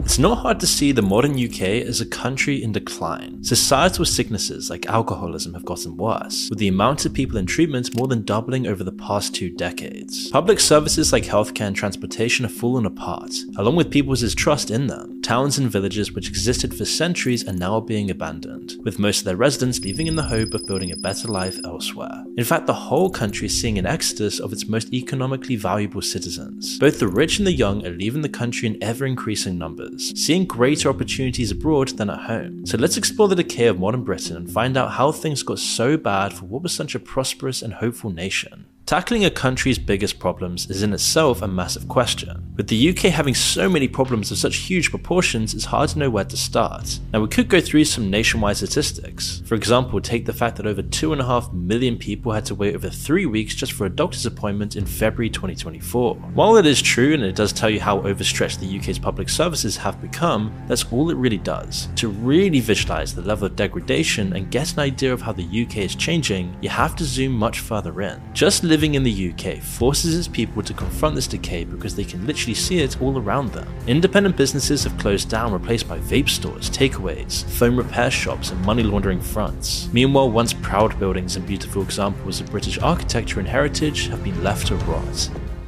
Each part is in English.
It's not hard to see the modern UK as a country in decline. Societal sicknesses like alcoholism have gotten worse, with the amount of people in treatment more than doubling over the past 2 decades. Public services like healthcare and transportation have fallen apart, along with people's trust in them. Towns and villages which existed for centuries are now being abandoned, with most of their residents leaving in the hope of building a better life elsewhere. In fact, the whole country is seeing an exodus of its most economically valuable citizens. Both the rich and the young are leaving the country in ever-increasing numbers, seeing greater opportunities abroad than at home. So let's explore the decay of modern Britain and find out how things got so bad for what was such a prosperous and hopeful nation. Tackling a country's biggest problems is in itself a massive question. With the UK having so many problems of such huge proportions, it's hard to know where to start. Now, we could go through some nationwide statistics. For example, take the fact that over 2.5 million people had to wait over 3 weeks just for a doctor's appointment in February 2024. While it is true and it does tell you how overstretched the UK's public services have become, that's all it really does. To really visualize the level of degradation and get an idea of how the UK is changing, you have to zoom much further in. Just living in the UK forces its people to confront this decay because they can literally see it all around them. Independent businesses have closed down, replaced by vape stores, takeaways, phone repair shops, and money laundering fronts. Meanwhile, once proud buildings and beautiful examples of British architecture and heritage have been left to rot.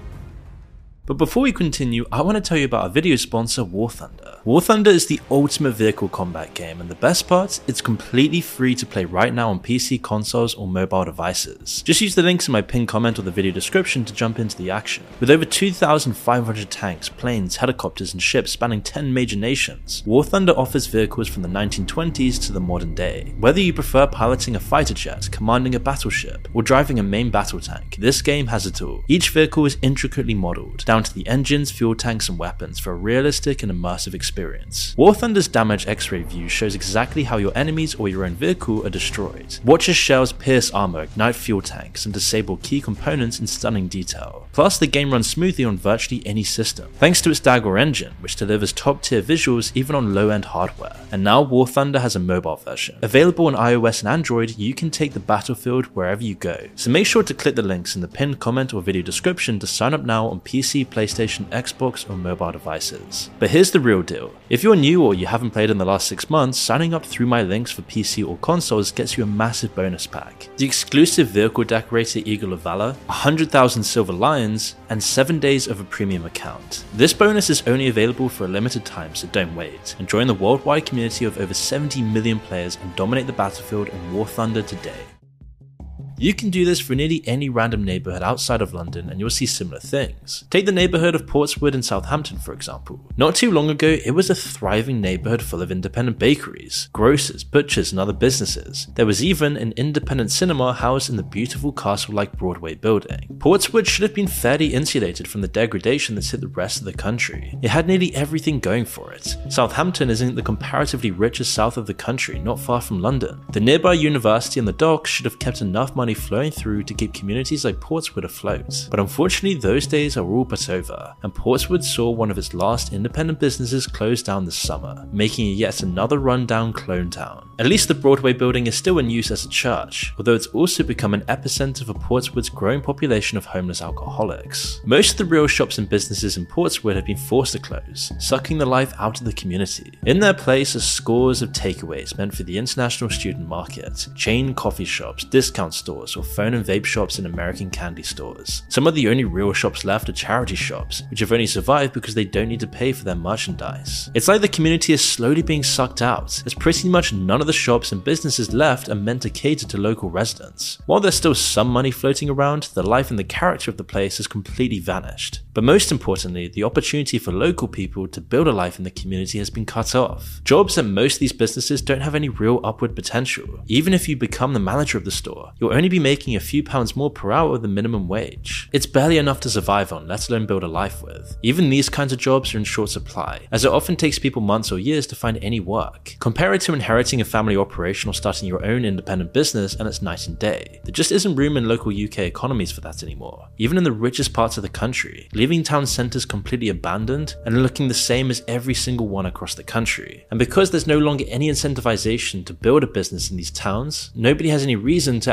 But before we continue, I want to tell you about our video sponsor, War Thunder. War Thunder is the ultimate vehicle combat game, and the best part, it's completely free to play right now on PC, consoles, or mobile devices. Just use the links in my pinned comment or the video description to jump into the action. With over 2,500 tanks, planes, helicopters, and ships spanning 10 major nations, War Thunder offers vehicles from the 1920s to the modern day. Whether you prefer piloting a fighter jet, commanding a battleship, or driving a main battle tank, this game has it all. Each vehicle is intricately modeled, down to the engines, fuel tanks, and weapons for a realistic and immersive experience. War Thunder's damage X-ray view shows exactly how your enemies or your own vehicle are destroyed. Watch as shells pierce armor, ignite fuel tanks, and disable key components in stunning detail. Plus, the game runs smoothly on virtually any system, thanks to its Dagor engine, which delivers top-tier visuals even on low-end hardware. And now War Thunder has a mobile version. Available on iOS and Android, you can take the battlefield wherever you go. So make sure to click the links in the pinned comment or video description to sign up now on PC, PlayStation, Xbox, or mobile devices. But here's the real deal. If you're new or you haven't played in the last 6 months, signing up through my links for PC or consoles gets you a massive bonus pack. The exclusive vehicle decorator Eagle of Valor, 100,000 Silver Lions, and 7 days of a premium account. This bonus is only available for a limited time, so don't wait, and join the worldwide community of over 70 million players and dominate the battlefield in War Thunder today. You can do this for nearly any random neighbourhood outside of London and you'll see similar things. Take the neighbourhood of Portswood in Southampton for example. Not too long ago, it was a thriving neighbourhood full of independent bakeries, grocers, butchers and other businesses. There was even an independent cinema housed in the beautiful castle-like Broadway building. Portswood should have been fairly insulated from the degradation that's hit the rest of the country. It had nearly everything going for it. Southampton is in the comparatively richest south of the country, not far from London. The nearby university and the docks should have kept enough money flowing through to keep communities like Portswood afloat. But unfortunately, those days are all but over, and Portswood saw one of its last independent businesses close down this summer, making it yet another rundown clone town. At least the Broadway building is still in use as a church, although it's also become an epicenter for Portswood's growing population of homeless alcoholics. Most of the real shops and businesses in Portswood have been forced to close, sucking the life out of the community. In their place are scores of takeaways meant for the international student market, chain coffee shops, discount stores, or phone and vape shops and American candy stores. Some of the only real shops left are charity shops, which have only survived because they don't need to pay for their merchandise. It's like the community is slowly being sucked out, as pretty much none of the shops and businesses left are meant to cater to local residents. While there's still some money floating around, the life and the character of the place has completely vanished. But most importantly, the opportunity for local people to build a life in the community has been cut off. Jobs at most of these businesses don't have any real upward potential. Even if you become the manager of the store, you'll only be making a few pounds more per hour than minimum wage. It's barely enough to survive on, let alone build a life with. Even these kinds of jobs are in short supply, as it often takes people months or years to find any work. Compare it to inheriting a family operation or starting your own independent business and it's night and day. There just isn't room in local UK economies for that anymore. Even in the richest parts of the country, leaving town centres completely abandoned and looking the same as every single one across the country. And because there's no longer any incentivization to build a business in these towns, nobody has any reason to actually go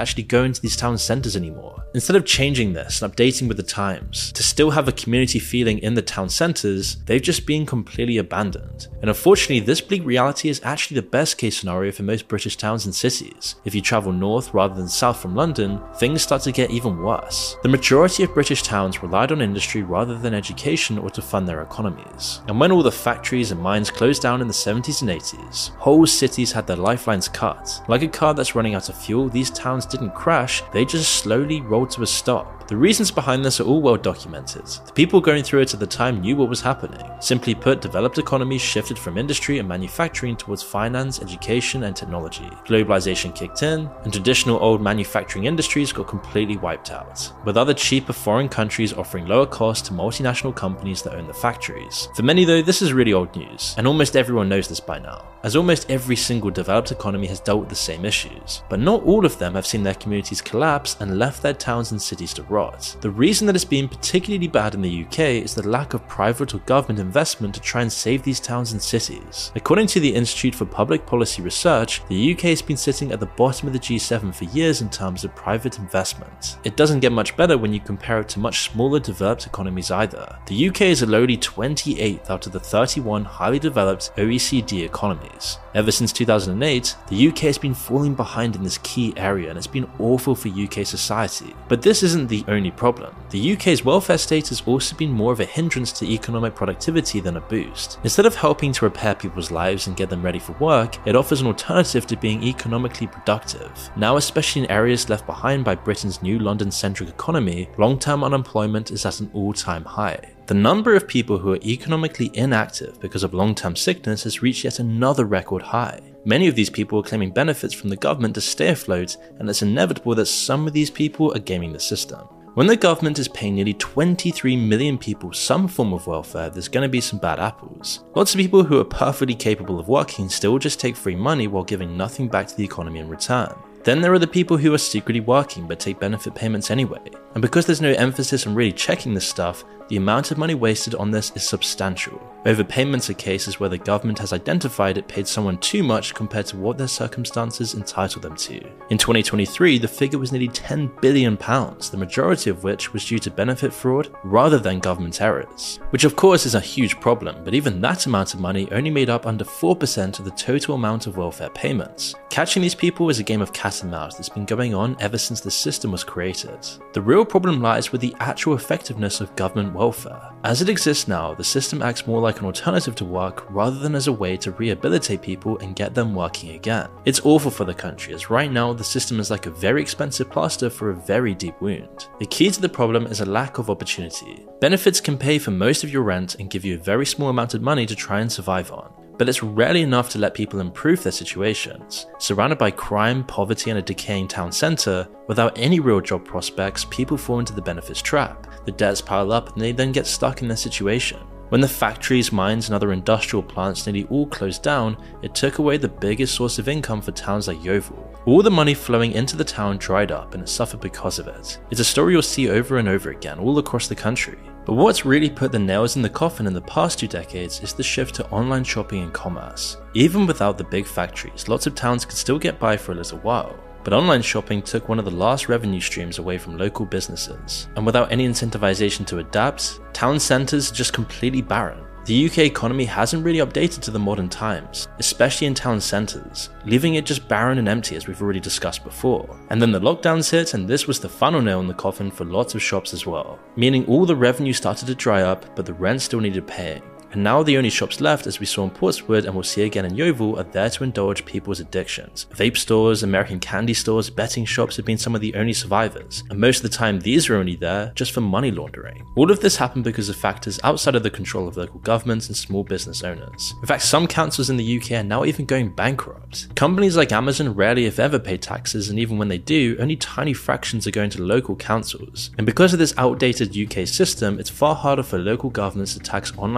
go into these town centres anymore. Instead of changing this and updating with the times to still have a community feeling in the town centres, they've just been completely abandoned. And unfortunately, this bleak reality is actually the best case scenario for most British towns and cities. If you travel north rather than south from London, things start to get even worse. The majority of British towns relied on industry rather than education or to fund their economies. And when all the factories and mines closed down in the 70s and 80s, whole cities had their lifelines cut. Like a car that's running out of fuel, these towns didn't crash, they just slowly rolled to a stop. The reasons behind this are all well documented. The people going through it at the time knew what was happening. Simply put, developed economies shifted from industry and manufacturing towards finance, education, and technology. Globalization kicked in, and traditional old manufacturing industries got completely wiped out, with other cheaper foreign countries offering lower costs to multinational companies that own the factories. For many though, this is really old news, and almost everyone knows this by now, as almost every single developed economy has dealt with the same issues. But not all of them have seen their communities collapse and left their towns and cities to rot. The reason that it's been particularly bad in the UK is the lack of private or government investment to try and save these towns and cities. According to the Institute for Public Policy Research, the UK has been sitting at the bottom of the G7 for years in terms of private investment. It doesn't get much better when you compare it to much smaller developed economies either. The UK is a lowly 28th out of the 31 highly developed OECD economies. Ever since 2008, the UK has been falling behind in this key area and it's been awful for UK society. But this isn't the only problem. The UK's welfare state has also been more of a hindrance to economic productivity than a boost. Instead of helping to repair people's lives and get them ready for work, it offers an alternative to being economically productive. Now, especially in areas left behind by Britain's new London-centric economy, long-term unemployment is at an all-time high. The number of people who are economically inactive because of long-term sickness has reached yet another record high. Many of these people are claiming benefits from the government to stay afloat, and it's inevitable that some of these people are gaming the system. When the government is paying nearly 23 million people some form of welfare, there's going to be some bad apples. Lots of people who are perfectly capable of working still just take free money while giving nothing back to the economy in return. Then there are the people who are secretly working but take benefit payments anyway. And because there's no emphasis on really checking this stuff, the amount of money wasted on this is substantial. Overpayments are cases where the government has identified it paid someone too much compared to what their circumstances entitle them to. In 2023, the figure was nearly £10 billion, the majority of which was due to benefit fraud rather than government errors. Which of course is a huge problem, but even that amount of money only made up under 4% of the total amount of welfare payments. Catching these people is a game of cat and mouse that's been going on ever since the system was created. The real problem lies with the actual effectiveness of government welfare. As it exists now, the system acts more like an alternative to work rather than as a way to rehabilitate people and get them working again. It's awful for the country, as right now the system is like a very expensive plaster for a very deep wound. The key to the problem is a lack of opportunity. Benefits can pay for most of your rent and give you a very small amount of money to try and survive on. But it's rarely enough to let people improve their situations. Surrounded by crime, poverty, and a decaying town centre, without any real job prospects, people fall into the benefits trap. The debts pile up and they then get stuck in their situation. When the factories, mines, and other industrial plants nearly all closed down, it took away the biggest source of income for towns like Yeovil. All the money flowing into the town dried up and it suffered because of it. It's a story you'll see over and over again all across the country. But what's really put the nails in the coffin in the past 2 decades is the shift to online shopping and commerce. Even without the big factories, lots of towns could still get by for a little while. But online shopping took one of the last revenue streams away from local businesses. And without any incentivization to adapt, town centres are just completely barren. The UK economy hasn't really updated to the modern times, especially in town centres, leaving it just barren and empty as we've already discussed before. And then the lockdowns hit, and this was the final nail in the coffin for lots of shops as well, meaning all the revenue started to dry up, but the rent still needed paying. And now the only shops left, as we saw in Portswood and we'll see again in Yeovil, are there to indulge people's addictions. Vape stores, American candy stores, betting shops have been some of the only survivors, and most of the time these are only there just for money laundering. All of this happened because of factors outside of the control of local governments and small business owners. In fact, some councils in the UK are now even going bankrupt. Companies like Amazon rarely if ever pay taxes, and even when they do, only tiny fractions are going to local councils. And because of this outdated UK system, it's far harder for local governments to tax online shopping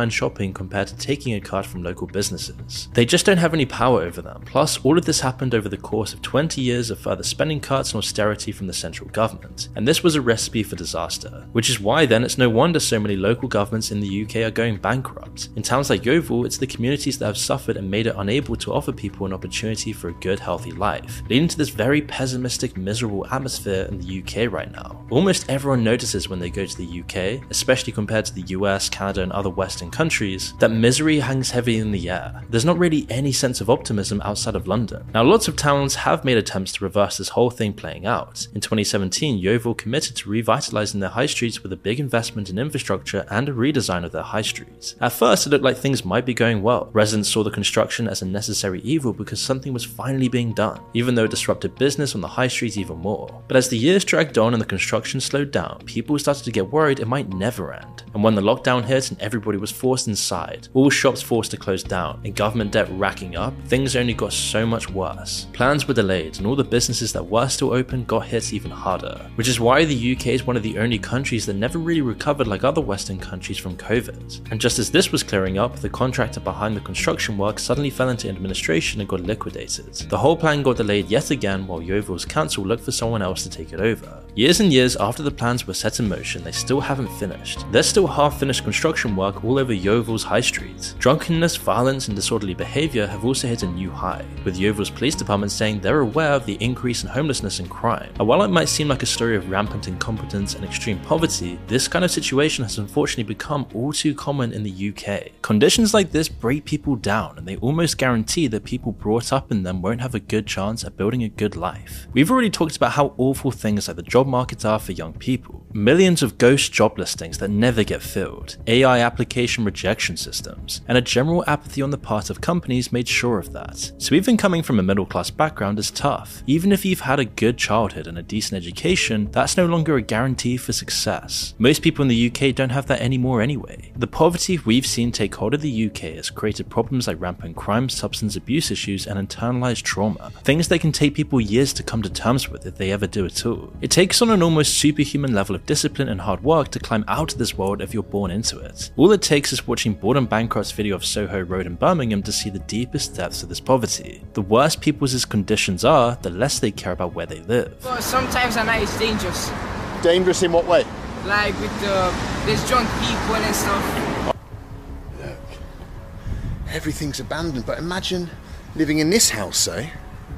living compared to taking a card from local businesses. They just don't have any power over them. Plus, all of this happened over the course of 20 years of further spending cuts and austerity from the central government, and this was a recipe for disaster. Which is why then it's no wonder so many local governments in the UK are going bankrupt. In towns like Yeovil, it's the communities that have suffered and made it unable to offer people an opportunity for a good, healthy life, leading to this very pessimistic, miserable atmosphere in the UK right now. Almost everyone notices when they go to the UK, especially compared to the US, Canada and other Western countries, that misery hangs heavy in the air. There's not really any sense of optimism outside of London. Now, lots of towns have made attempts to reverse this whole thing playing out. In 2017, Yeovil committed to revitalising their high streets with a big investment in infrastructure and a redesign of their high streets. At first, it looked like things might be going well. Residents saw the construction as a necessary evil because something was finally being done, even though it disrupted business on the high street even more. But as the years dragged on and the construction slowed down, people started to get worried it might never end. And when the lockdown hit and everybody was forced inside, all shops forced to close down, and government debt racking up, things only got so much worse. Plans were delayed, and all the businesses that were still open got hit even harder. Which is why the UK is one of the only countries that never really recovered like other Western countries from COVID. And just as this was clearing up, the contractor behind the construction work suddenly fell into administration and got liquidated. The whole plan got delayed yet again while Yeovil's council looked for someone else to take it over. Years and years after the plans were set in motion, they still haven't finished. There's still half-finished construction work all over Yeovil's high street. Drunkenness, violence and disorderly behaviour have also hit a new high, with Yeovil's police department saying they're aware of the increase in homelessness and crime. And while it might seem like a story of rampant incompetence and extreme poverty, this kind of situation has unfortunately become all too common in the UK. Conditions like this break people down, and they almost guarantee that people brought up in them won't have a good chance at building a good life. We've already talked about how awful things like the job market are for young people. Millions of ghost job listings that never get filled, AI application rejection systems, and a general apathy on the part of companies made sure of that. So even coming from a middle class background is tough. Even if you've had a good childhood and a decent education, that's no longer a guarantee for success. Most people in the UK don't have that anymore anyway. The poverty we've seen take hold of the UK has created problems like rampant crime, substance abuse issues, and internalized trauma. Things that can take people years to come to terms with if they ever do at all. It takes on an almost superhuman level of discipline and hard work to climb out of this world if you're born into it. All it takes is watching Boredom Bankrupt's video of Soho Road in Birmingham to see the deepest depths of this poverty. The worse people's conditions are, the less they care about where they live. But sometimes at night it's dangerous. Dangerous in what way? Like with there's drunk people and stuff. Look, everything's abandoned, but imagine living in this house, say.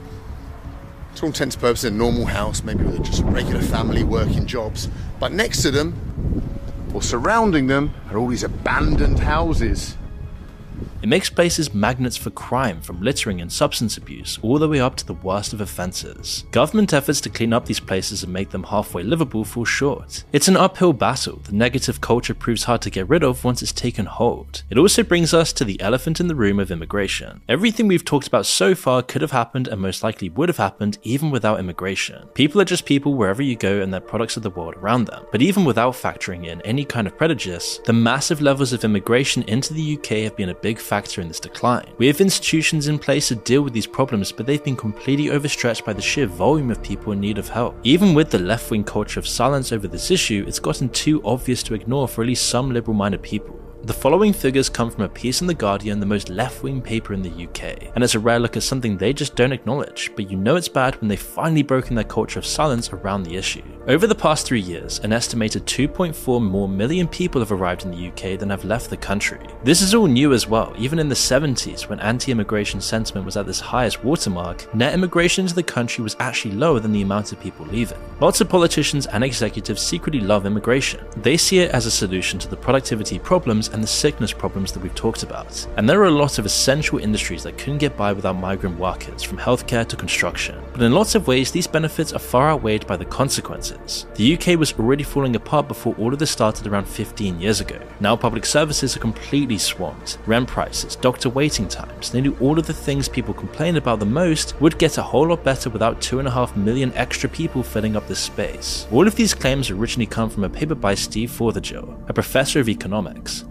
To all intents and purposes, a normal house, maybe with just a regular family working jobs. But next to them, or surrounding them, are all these abandoned houses. It makes places magnets for crime, from littering and substance abuse all the way up to the worst of offences. Government efforts to clean up these places and make them halfway livable fall short. It's an uphill battle. The negative culture proves hard to get rid of once it's taken hold. It also brings us to the elephant in the room of immigration. Everything we've talked about so far could have happened and most likely would have happened even without immigration. People are just people wherever you go and they're products of the world around them. But even without factoring in any kind of prejudice, the massive levels of immigration into the UK have been a big factor in this decline. We have institutions in place to deal with these problems, but they've been completely overstretched by the sheer volume of people in need of help. Even with the left-wing culture of silence over this issue, it's gotten too obvious to ignore for at least some liberal-minded people. The following figures come from a piece in The Guardian, the most left-wing paper in the UK, and it's a rare look at something they just don't acknowledge, but you know it's bad when they've finally broken their culture of silence around the issue. Over the past 3 years, an estimated 2.4 more million people have arrived in the UK than have left the country. This is all new as well. Even in the 70s, when anti-immigration sentiment was at this highest watermark, net immigration into the country was actually lower than the amount of people leaving. Lots of politicians and executives secretly love immigration. They see it as a solution to the productivity problems and the sickness problems that we've talked about. And there are a lot of essential industries that couldn't get by without migrant workers, from healthcare to construction. But in lots of ways, these benefits are far outweighed by the consequences. The UK was already falling apart before all of this started around 15 years ago. Now public services are completely swamped. Rent prices, doctor waiting times, nearly all of the things people complain about the most would get a whole lot better without 2.5 million extra people filling up this space. All of these claims originally come from a paper by Steve Forthergill, a professor of economics. With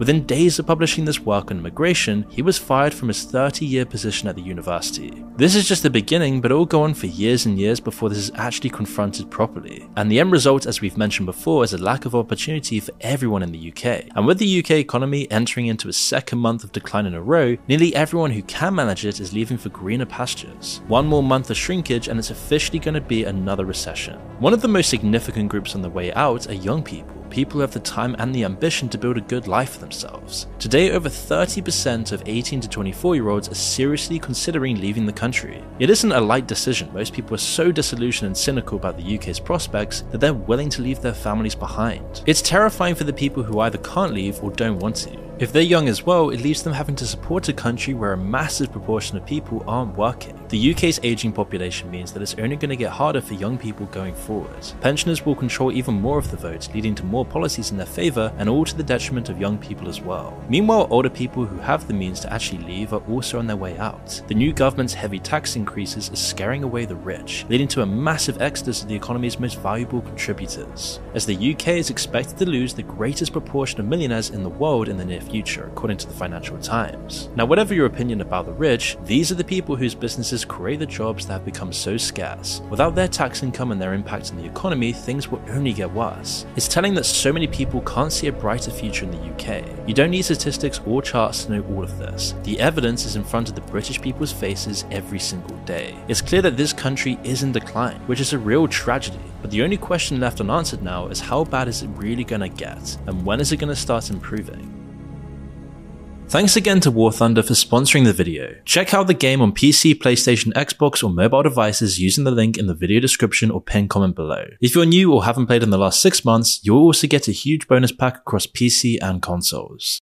Within days of publishing this work on immigration, he was fired from his 30-year position at the university. This is just the beginning, but it will go on for years and years before this is actually confronted properly. And the end result, as we've mentioned before, is a lack of opportunity for everyone in the UK. And with the UK economy entering into its second month of decline in a row, nearly everyone who can manage it is leaving for greener pastures. One more month of shrinkage and it's officially going to be another recession. One of the most significant groups on the way out are young people who have the time and the ambition to build a good life for themselves. Today, over 30% of 18 to 24-year-olds are seriously considering leaving the country. It isn't a light decision. Most people are so disillusioned and cynical about the UK's prospects that they're willing to leave their families behind. It's terrifying for the people who either can't leave or don't want to. If they're young as well, it leaves them having to support a country where a massive proportion of people aren't working. The UK's aging population means that it's only going to get harder for young people going forward. Pensioners will control even more of the vote, leading to more policies in their favour and all to the detriment of young people as well. Meanwhile, older people who have the means to actually leave are also on their way out. The new government's heavy tax increases are scaring away the rich, leading to a massive exodus of the economy's most valuable contributors, as the UK is expected to lose the greatest proportion of millionaires in the world in the near future, according to the Financial Times. Now, whatever your opinion about the rich, these are the people whose businesses create the jobs that have become so scarce. Without their tax income and their impact on the economy, things will only get worse. It's telling that so many people can't see a brighter future in the UK. You don't need statistics or charts to know all of this. The evidence is in front of the British people's faces every single day. It's clear that this country is in decline, which is a real tragedy. But the only question left unanswered now is how bad is it really gonna get, and when is it gonna start improving? Thanks again to War Thunder for sponsoring the video. Check out the game on PC, PlayStation, Xbox, or mobile devices using the link in the video description or pinned comment below. If you're new or haven't played in the last 6 months, you'll also get a huge bonus pack across PC and consoles.